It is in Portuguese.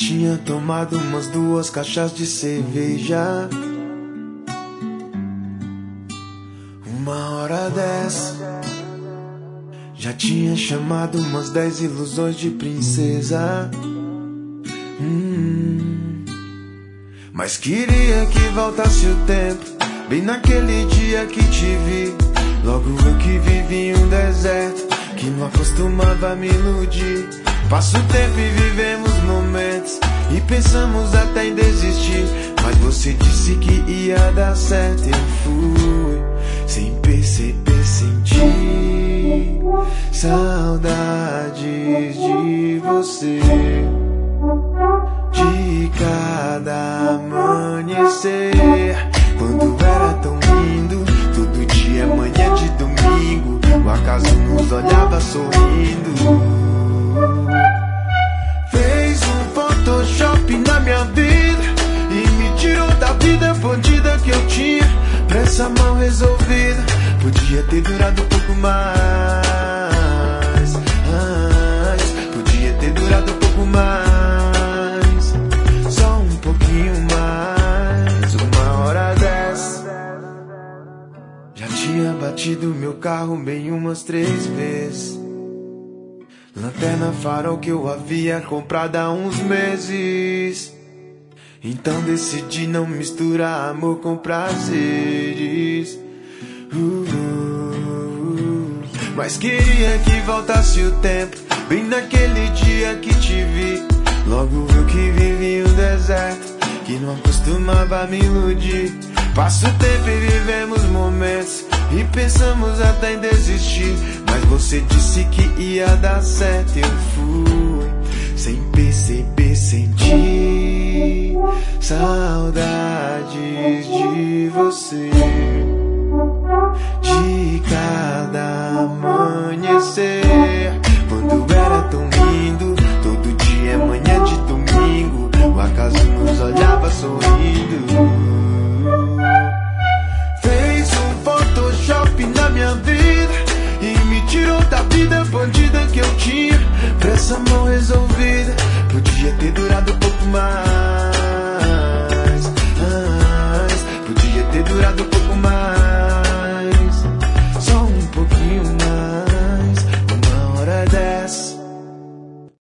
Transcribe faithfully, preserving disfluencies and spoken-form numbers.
tinha tomado umas duas caixas de cerveja. Uma hora dessa, já tinha chamado umas dez ilusões de princesa. hum. Mas queria que voltasse o tempo, bem naquele dia que te vi. Logo eu que vivi em um deserto, que não acostumava me iludir. Passa o tempo e vivemos momentos, e pensamos até em desistir. Mas você disse que ia dar certo, eu fui, sem perceber, senti saudades de você. De cada amanhecer, quando era tão lindo, todo dia manhã de domingo, o acaso nos olhava sorrindo. Fez um Photoshop na minha vida e me tirou da vida bandida que eu tinha, pressa mal resolvida. Podia ter durado um pouco mais, mais. Podia ter durado um pouco mais, só um pouquinho mais. Uma hora dessa, já tinha batido meu carro bem umas três vezes. Lanterna farol que eu havia comprado há uns meses. Então decidi não misturar amor com prazeres. uh, uh, uh. Mas queria que voltasse o tempo, bem naquele dia que te vi. Logo eu que vivi um deserto, que não acostumava me iludir. Passa o tempo e vivemos momentos, e pensamos até em desistir. Mas você disse que ia dar certo, eu fui, sem perceber, senti saudades de você. De cada amanhecer,